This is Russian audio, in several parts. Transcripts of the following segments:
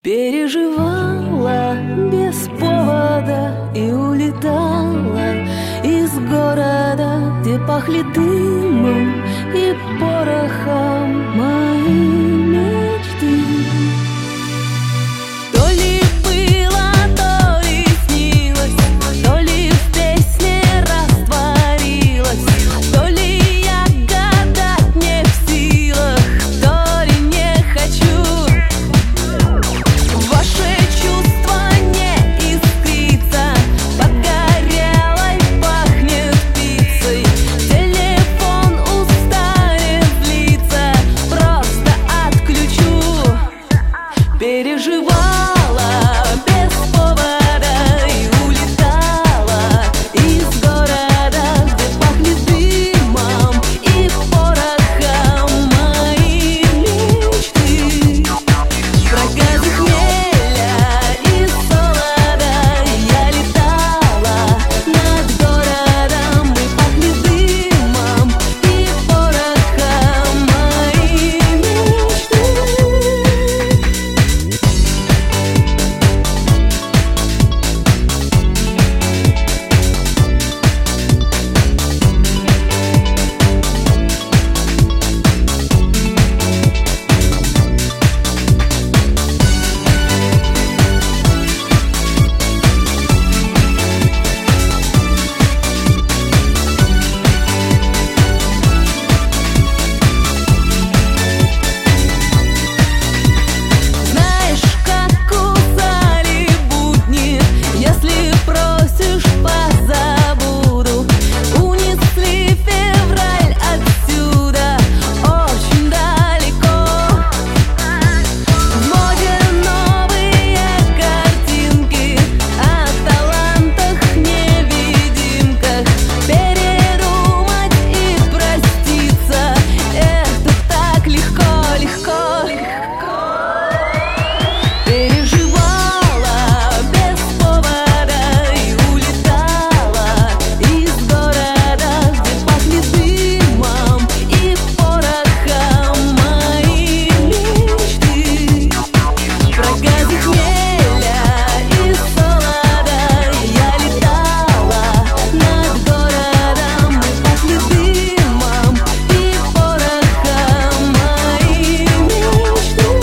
Переживала без повода и улетала из города, где пахли дымом и порохом мои мечты. То ли было, то ли снилось, то ли в песне растворилась, то ли я гадать не в силах, то ли не хочу. Ваше чувство не искрится, подгорелой пахнет пиццей. Телефон устанет злиться, просто отключу. Переживала без повода и улетала из города, где пахнет дымом и порохом мои мечты. Проказы хмеля и солода я летала над городом, и пахли дымом и порохом мои мечты. Знаешь, как кусали будни, если просишь, позабуду. Унесли февраль отсюда, очень далеко. В моде новые картинки о талантах-невидимках. Передумать и проститься — это так легко, легко, легко. Переживала без повода и улетала из города, где пахнет дымом и порохом мои мечты. Проказы хмеля и солода я летала над городом, и пахнет дымом и порохом мои мечты.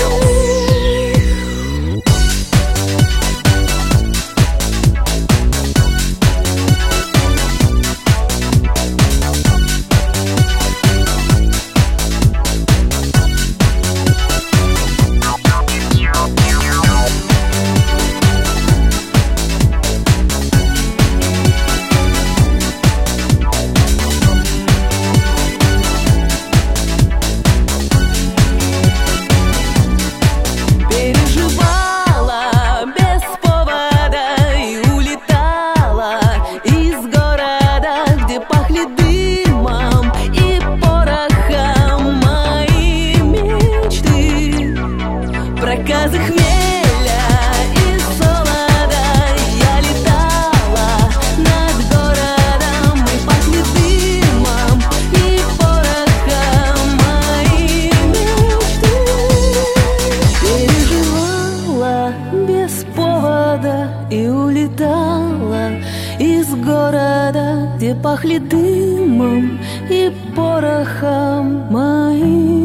Переживала без повода и улетала из города, где пахли дымом и порохом мои мечты. Проказы хмеля и солода я летала над городом, и пахнет дымом и порохом мои мечты. Переживала без повода и улетала из города, где пахли дымом и порохом мои